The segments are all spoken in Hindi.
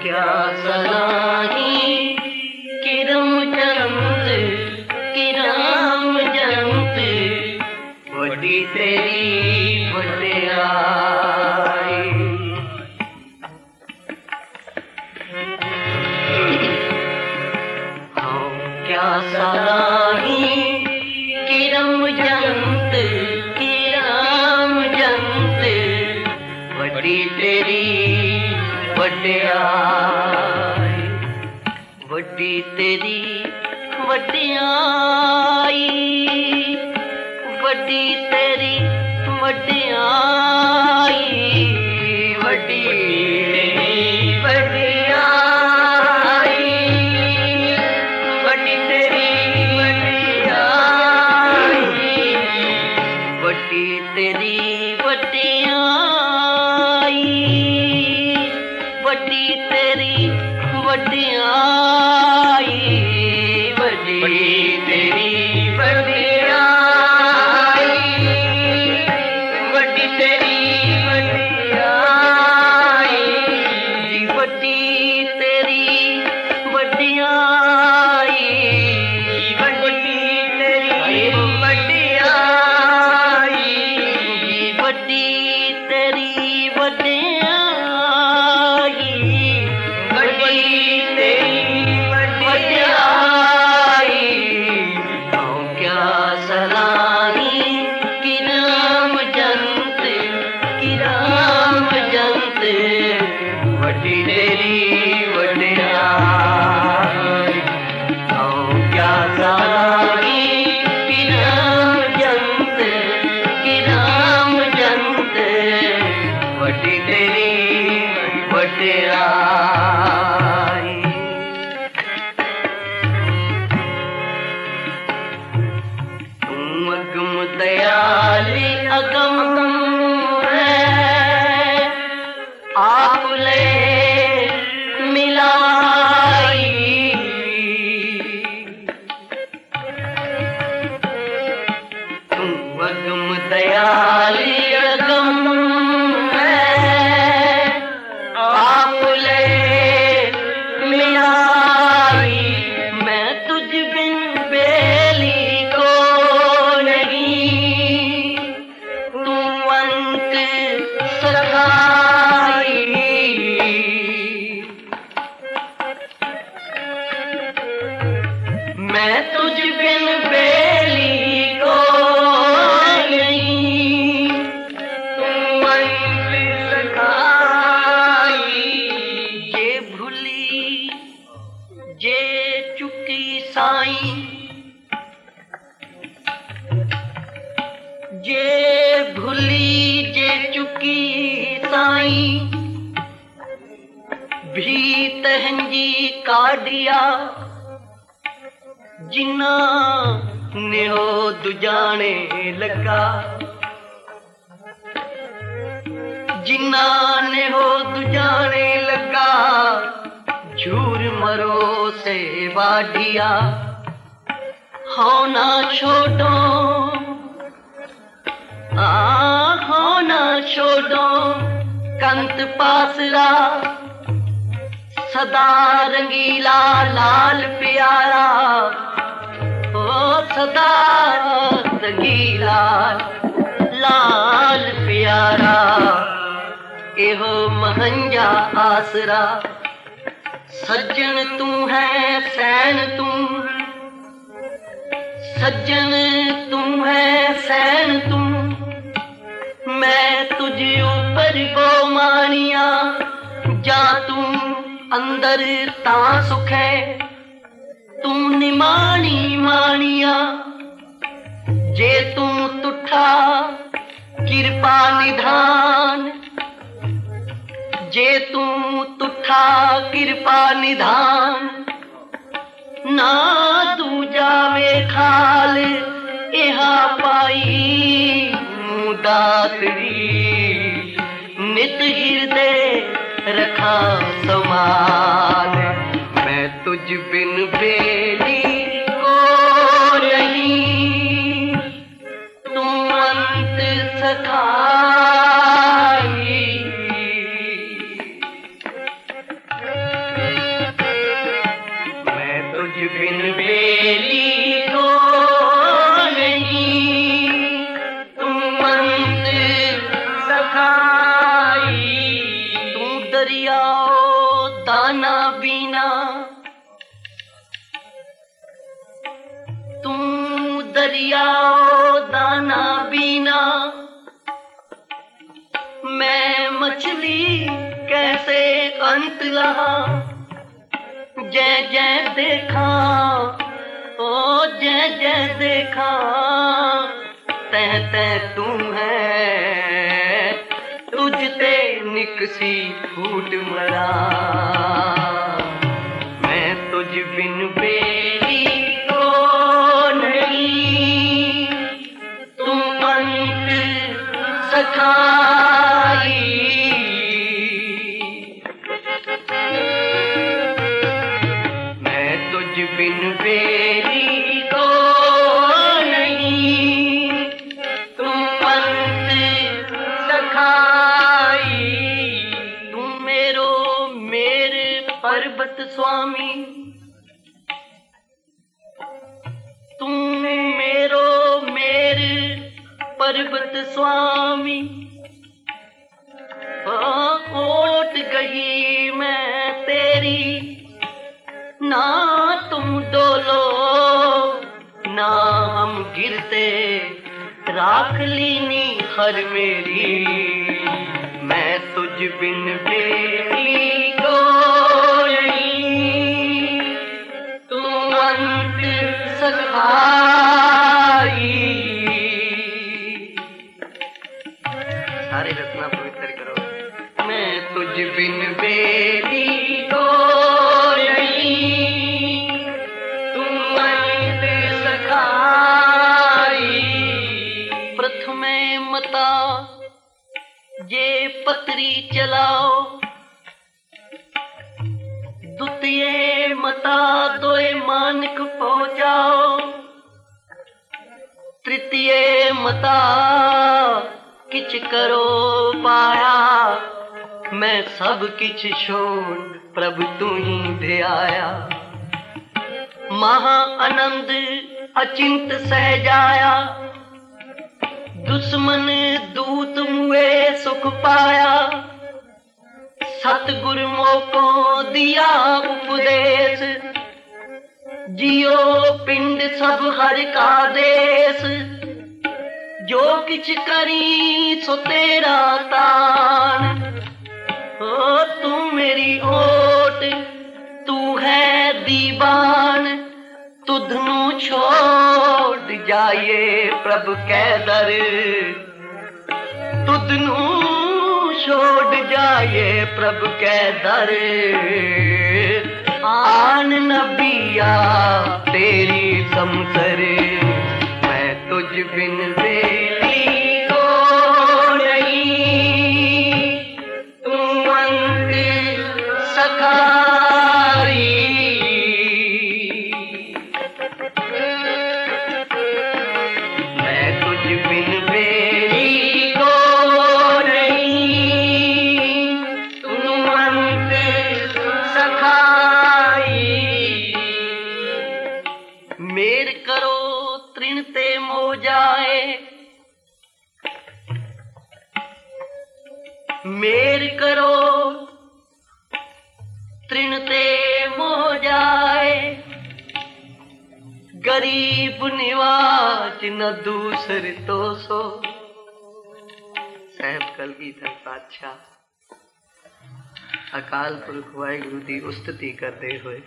क्या सलाही किरम जंत किराम जंत वड्डी तेरी वड्डियाई। हाँ क्या सलाही किरम जंत किराम जंत वड्डी तेरी वड्डियाई। वड्डी तेरी वड्डियाई वड्डी तेरी वड्डियाई वड्डी तेरी वड्डियाई वड्डी तेरी वड्डियाई वड्डी तेरी वड्डियाई वड्डी तेरी वड्डियाई वड्डी तेरी वड्डियाई वड्डी तेरी वड्डियाई वड्डी तेरी वड्डियाई वड्डी तेरी वड्डियाई वड्डी तेरी वड्डियाई वड्डी तेरी वड्डियाई। हाँ क्या सलाही किराम जंत वड्डी तेरी वड्डियाई। हाँ क्या सलाही किराम जंत वड्डी तेरी वड्डियाई। तुम अगम दयाली अगम है आप ले मिलाई। तुम अगम दयाली अगम है आप ले मिलाई। मैं तुझ बिन बेली को नहीं तू अंत सखाई। मैं तुझ बिन बेली को नहीं तू अंत सखाई। ये भूली जे चुकी साईं जे भूली जे चुकी साईं भी तहंजी काढ़िया जिन्ना ने हो दुजाने लगा जिन्ना ने हो दुजाने लगा झूर मरो से वाढ़िया। हो ना छोड़ो हो ना छोड़ो कंत पासरा सदा रंगीला लाल प्यारा। ओ सदा रंगीला लाल प्यारा एहो महंजा आसरा। सज्जन तू है सैन तू सज्जन तू है सैन तू मैं तुझ ऊपर को मानिया। जा तू अंदर ता सुख है तू निमानी मानिया। जे तू तुठा कृपा निधान जे तू तुठा कृपा निधान ना तू जावे खाल इहा पाई मुदातरी नित हृदय रखा समान। मैं तुझ बिन बेली को नहीं तू अंत सखाई। दियाओ दाना बीना, मैं मछली कैसे अंत लहा। जय जय देखा ओ जय जय देखा, तह तह तू है, तुझते निकसी फूट मरा। मैं तुझ बिन बेली को नहीं, तू अंत सखाई। मैं तुझ बिन बेली को नहीं, तू अंत सखाई। तू मेरो मेरे पर्वत स्वामी, तू मेरो मेरे पर्वत स्वामी। ओट गई मैं तेरी, ना तुम डोलो ना हम गिरते, राख लीनी हर मेरी। मैं तुझ बिन बेली को नहीं, तू अंत सखाई। सारे रचना पवित्र करो। मैं तुझ बिन बेली को नहीं, तू अंत सखाई। प्रथमे मता जे पत्री चलाओ, द्वितीय मता दोए मानक पहुंचाओ, तृतीय मता किछ करो पाया। मैं सब किछ छोड़ प्रभु तू ही दे आया। महा आनंद अचिंत सहजाया, दुश्मन दूत मुए सुख पाया। सतगुरु मोको दिया उपदेश, जियो पिंड सब हर का देश। जो किछ करी सो तेरा तान, ओ तू मेरी ओट तू है दीवान। तुधनु छोड़ जाए प्रभु कै दर, तुधनु छोड़ जाए प्रभु कै दर। आन नबिया तेरी समसर, मैं तुझ बिन बेली को नहीं, तू अंत सखाई। मैं तुझ बिन बेली को नहीं, तू अंत सखाई। मेर करो तृण ते मो जाए, मेर करो तृण ते मो जाए। गरीब निवाज न दूसर तो सो। साहब कलगीधर पातशाह अकाल पुरख वाहिगुरु दी उस्तति करते हुए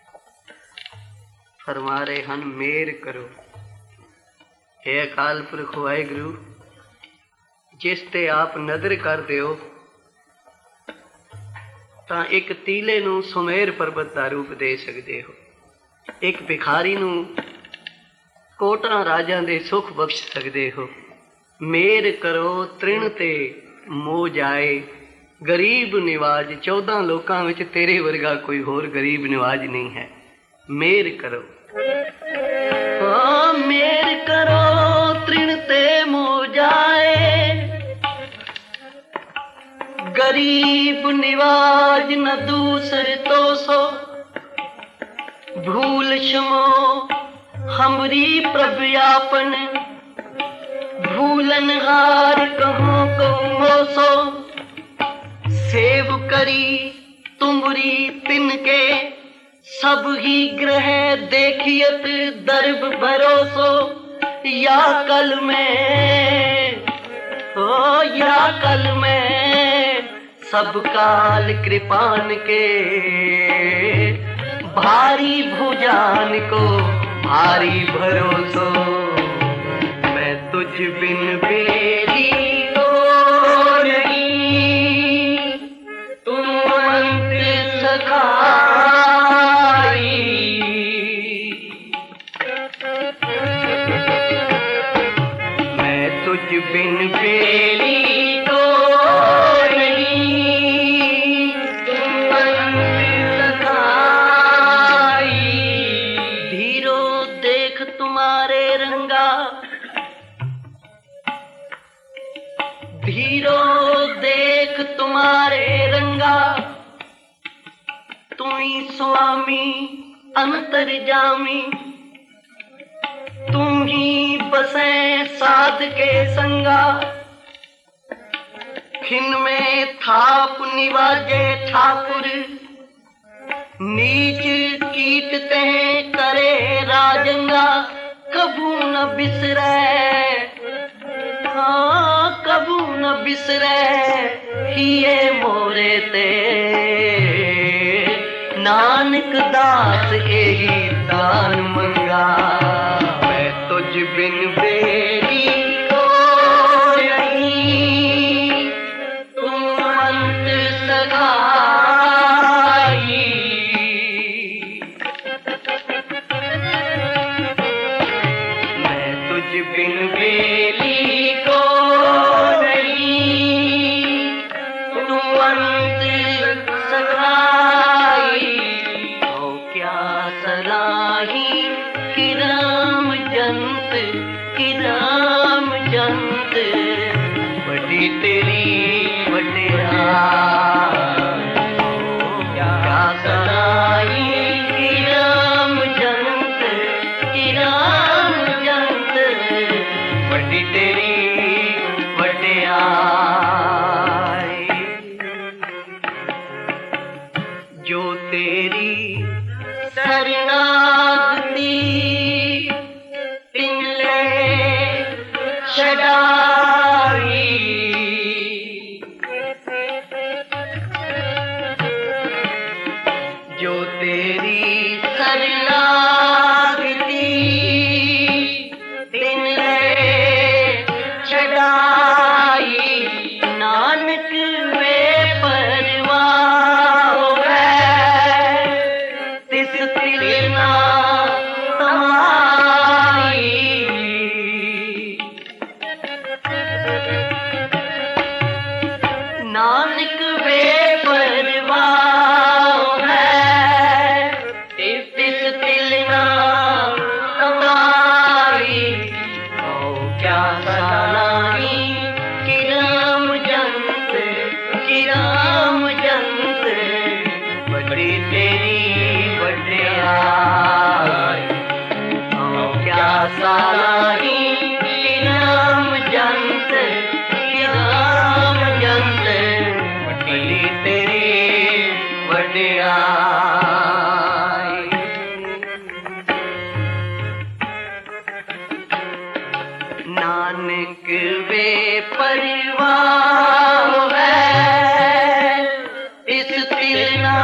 फरमा रहे हन, मेर करो हे अकाल पुरख वाहिगुरु, जिस ते आप नजर कर दिओ ਤਾਂ ਇੱਕ ਤੀਲੇ ਨੂੰ ਸੁਮੇਰ ਪਰਬਤ ਦਾ ਰੂਪ ਦੇ ਸਕਦੇ ਹੋ, ਇੱਕ ਭਿਖਾਰੀ ਨੂੰ ਕੋਟਾਂ ਰਾਜਾਂ ਦੇ ਸੁੱਖ ਬਖਸ਼ ਸਕਦੇ ਹੋ। ਮੇਰ ਕਰੋ ਤ੍ਰਿਣ ਤੇ ਮੋ ਜਾਏ, ਗਰੀਬ ਨਿਵਾਜ 14 ਲੋਕਾਂ ਵਿੱਚ ਤੇਰੇ ਵਰਗਾ ਕੋਈ ਹੋਰ ਗਰੀਬ ਨਿਵਾਜ ਨਹੀਂ ਹੈ। ਮੇਰ ਕਰੋ, ਹਾਂ ਮੇਰ ਕਰੋ ਤ੍ਰਿਣ ਤੇ ਮੋ ਜਾਏ। गरीब निवाज न दूसर तो सो, भूल क्षमो हमरी प्रभयापन। भूलन हार कहो को मोसो, सेव करी तुमरी तिनके। सब ही ग्रह देखियत दर्ब भरोसो, या कल में, हो या कल में, सब काल कृपान के, भारी भुजान को भारी भरोसो, मैं तुझ बिन बेली को नहीं, तुम अंत सखाई, मैं तुझ बिन बेली को नहीं, तुम अंत सखाई। धीरो देख तुम्हारे रंगा, धीरो देख तुम्हारे रंगा, तू ही स्वामी अंतर्जामी, तुम ही बसे साध के संगा, खिन में थाप निवाजे ठाकुर, नीच कीटते करे राजंगा, कभू न बिसरे, हाँ कभू न बिसरे हिये मोरे ते, नानक दास एही दान मंगा, मैं तुझ बिन बेली को नहीं, तुम अंत सखाई। मैं तुझ बिन बेली को नहीं, तुम अंत सखाई। हो क्या सलाही कि राम जंत, कि राम जंत, बड़ी तेरी बटिया, क्या सलाही कि राम जंत, कि राम जंत, बड़ी तेरी बटिया। जो तेरी शरणागति तिनले छड़ाई, जो तेरी शरणागति तिनले छड़ाई, नानक वे परवाह है, तिस तिलना समाई। नानक वे परवाह है, तिस तिलना समाई। ओ क्या सलाही कि राम जंत, कि राम जंत, बड़ी तेरी बड़ियाई। ओ क्या सलाही कि राम जंत, कि राम जंत, बड़ी तेरी बड़ियाई। नानक वे परिवार है, इस तिलना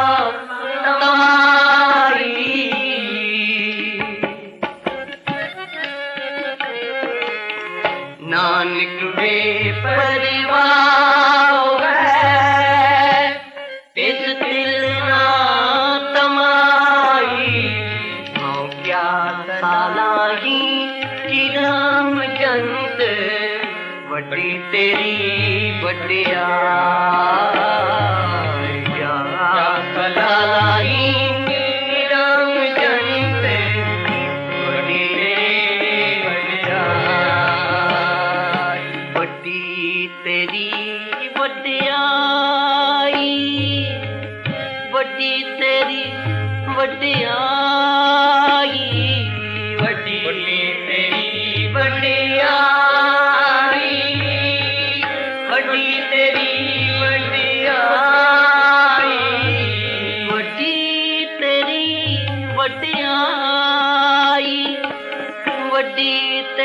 तुम्हारी। नानक वे परिवार है, इस तिलना तुम्हारी। हो क्या सलाही कि राम जंत, बड़ी तेरी बटिया, क्या सलाही कि राम जंत, बड़ी तेरी बटिया, बड़ी तेरी बटियाई, बड़ी तेरी बटियाई, बड़ी तेरी बटियाई, बड़ी तेरी बटियाई, बड़ी तेरी बटियाई, बड़ी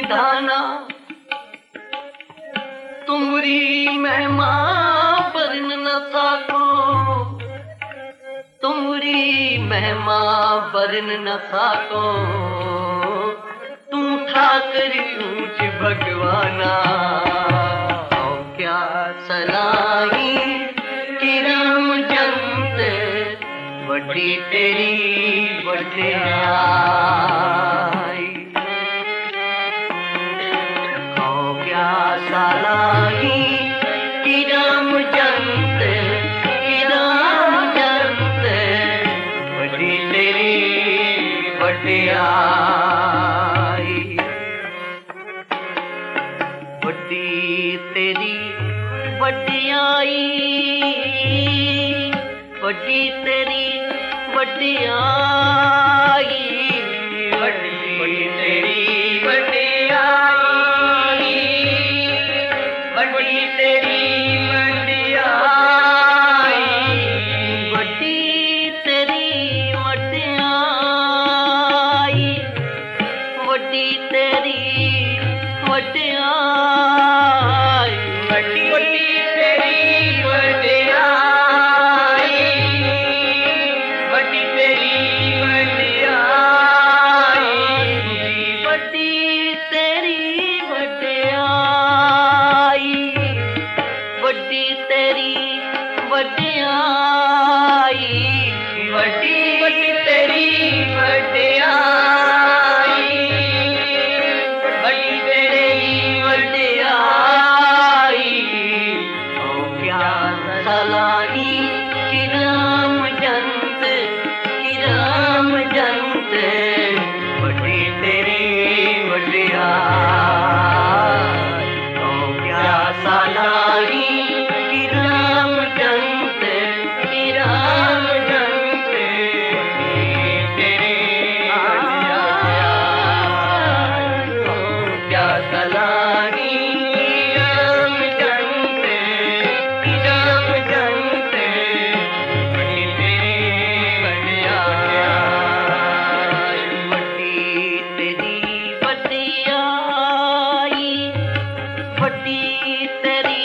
दाना तुमरी महिमा बरन न साको तुमरी महिमा बरन न साको तू ठाकर ऊंच भगवाना क्या सलाही कि राम जंत वड्डी तेरी वड्डियाई क्या सलाही कि राम जंत वड्डी तेरी वड्डियाई वड्डी तेरी वड्डियाई वड्डी तेरी वड्डियाई वड्डी तेरी वड्डियाई वड्डी तेरी वड्डियाई वड्डी तेरी वड्डियाई वड्डी तेरी वड्डियाई वड्डी तेरी वड्डियाई वड्डी तेरी वड्डियाई वड्डी तेरी वड्डियाई वड्डी तेरी वड्डियाई वड्डी तेरी वड्डियाई वड्डी तेरी वड्डियाई ओ क्या सलाही कि राम जंत वड्डी तेरी वड्डियाई ओ क्या सलाही कि राम जंत वड्डी तेरी वड्डियाई ओ क्या सलाही राम जंत वड्डी तेरी वड्डियाई वड्डी तेरी वड्डियाई वड्डी तेरी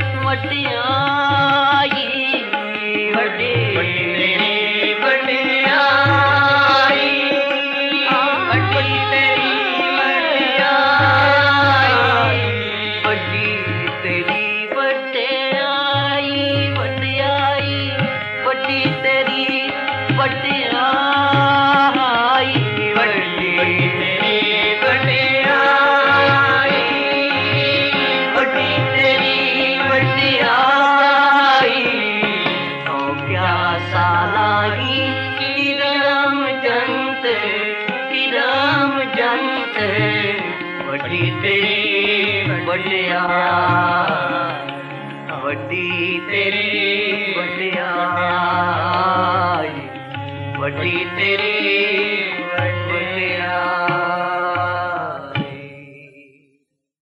वड्डियाई वड्डी तेरी वड्डियाई वड्डी तेरी वड्डियाई वड्डी तेरी वड्डियाई वड्डियाई वड्डी तेरी वड्डियाई वड्डी तेरी वड्डियाई वड्डी तेरी वड्डियाई ओ क्या सलाही कि राम जंत वड्डी तेरी वड्डियाई वड्डी तेरी वड्डियाई वड्डी तेरी